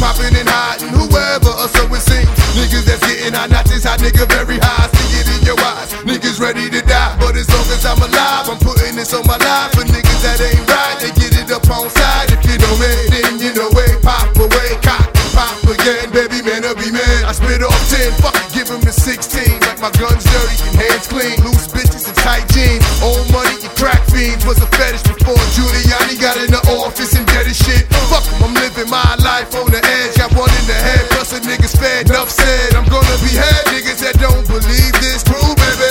popping and hiding, whoever, or so it seems. Niggas that's getting hot, not this hot nigga very high. See it in your eyes, niggas ready to die. But as long as I'm alive, I'm putting this on my life. For niggas that ain't right, they get it up on side. If you know me, then you know way. Pop away, cock, pop again. Baby man, I'll be man. I spit off 10, fuck it, give him the 16. Like my gun's dirty and hands clean. Loose bitches and tight jeans. Old money and crack fiends. Was a fetish before Giuliani got in the office and did his shit. Fuck him, I'm living my life on the edge. Got one in the head, plus a nigga's fed. Enough said, I'm gonna behead niggas that don't believe this. True, baby.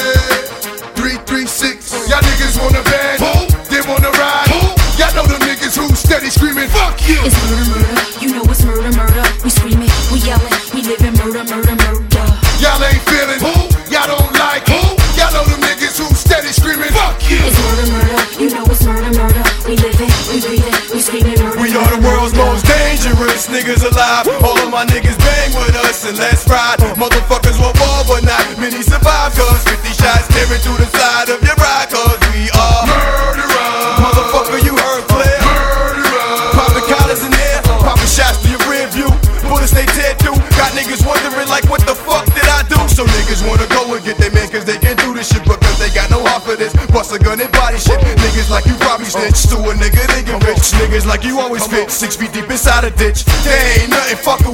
336. Y'all niggas wanna band, they wanna ride. Y'all know them niggas who steady screaming, fuck you. It's murder, murder. You know it's murder, murder. We screaming, we yelling, we living murder, murder, murder. Y'all ain't feeling, y'all don't like. Y'all know them niggas who steady screaming, fuck you. It's murder, murder. You know it's murder, murder. We living, we breathing, we screaming murder. We are the world's most dangerous niggas alive. All of my niggas bang with us and let's ride. Motherfuckers want war but not many survive. Cause 50 shots tearing through the side of your ride. Cause we are murderers. Motherfucker, you heard clear. Murderers. Popping collars in there, popping shots to your rear view. Bullets they tear through. Got niggas wondering like what the fuck did I do? So niggas wanna go and get their man cause they can do this shit. Because they got no heart for this. Bust a gun and body shit. Niggas like you probably snitch to a nigga they get rich. Niggas like you always fit 6 feet deep inside a ditch. They ain't nothing fucking